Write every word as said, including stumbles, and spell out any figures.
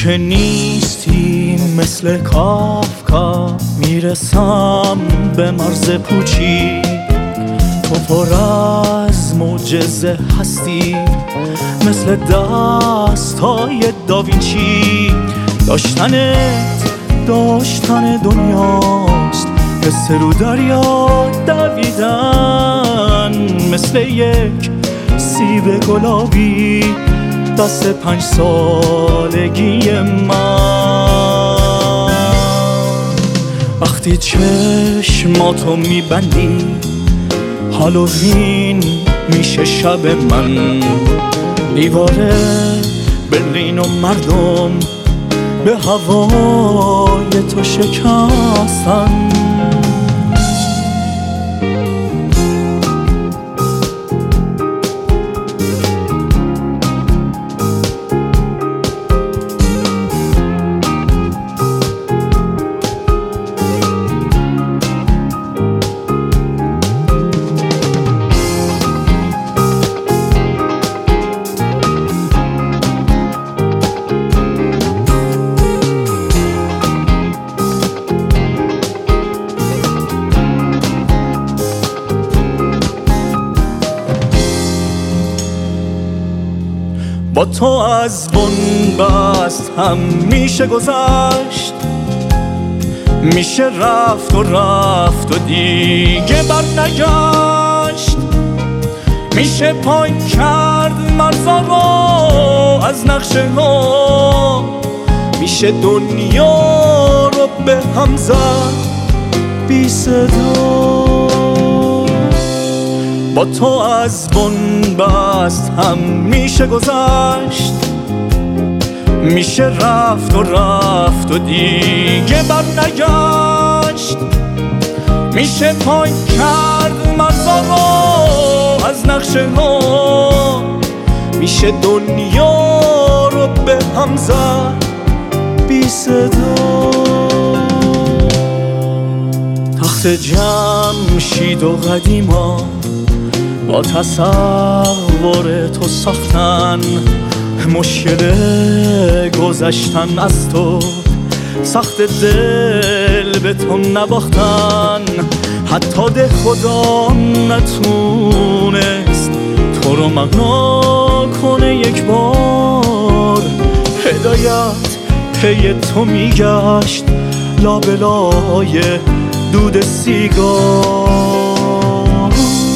که نیستی مثل کافکا، میرسم به مرز پوچی. تو پر از معجزه هستی مثل دستای داوینچی. داشتنت داشتن دنیاست، قصه رو دریا دویدن. مثل یک سیب گلابی دست پنج سالگی من. وقتی چشماتو میبندی هالووین میشه شب من. دیواره برلین و مردم به هوای تو شکستن. با تو از بنبست هم میشه گذشت، میشه رفت و رفت و دیگه بر نگشت. میشه پاک کرد مرزا رو از نقشه ها، میشه دنیا رو به هم زد بی صدا. با تو از بنبست هم میشه گذشت، میشه رفت و رفت و دیگه بر نگشت. میشه پاک کرد مرزا رو از نقشه ها، میشه دنیا رو به هم زد بی صدا. تخت جمشید و قدیما با تصور تو ساختن. مشکل گذشتن از تو سخت، دل به تو نباختن. حتی ده خدا نتونست تو رو مغنا کنه یک بار. هدایت پی تو میگشت لابلای دود سیگار.